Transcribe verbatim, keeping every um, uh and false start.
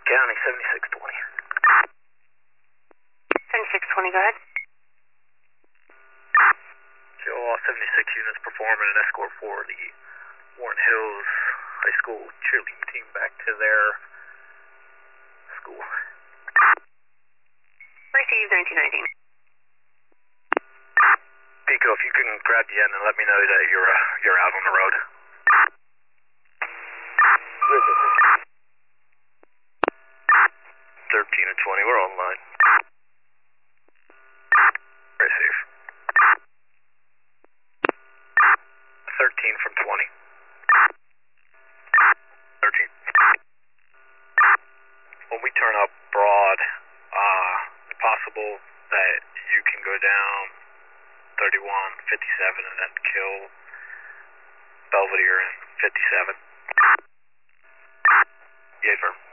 County, seventy-six twenty. seventy-six twenty, go ahead. So all seventy-six units performing an escort for the Warren Hills High School cheerleading team back to their school. Received nineteen nineteen. Pico, if you can grab the end and let me know that you're uh, you're out on the road. thirteen and twenty, we're online. Very safe. thirteen from twenty. thirteen. When we turn up broad, uh, it's possible that you can go down thirty-one, fifty-seven and then kill Belvedere and fifty-seven. Yeah, firm.